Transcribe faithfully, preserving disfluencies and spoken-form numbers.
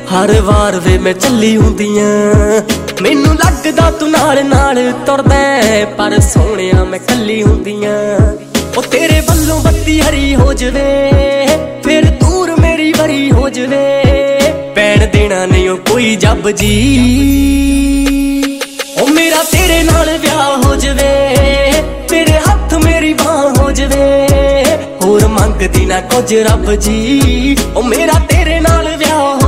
हर वार वे मैं चली हुंदियां मैनू लगदा तू नाल नाल तुरदा पर सोहणिया मैं कल्ली हुंदियां ओ तेरे वल्लों बत्ती हरी हो जवे फिर दूर मेरी बरी हो जवे पैण देना नहीं ओ कोई जब जी ओ मेरा तेरे नाल ब्याह हो जवे तेरे हथ मेरी बाह हो जवे होर मंगदी ना कुछ रब जी ओ मेरा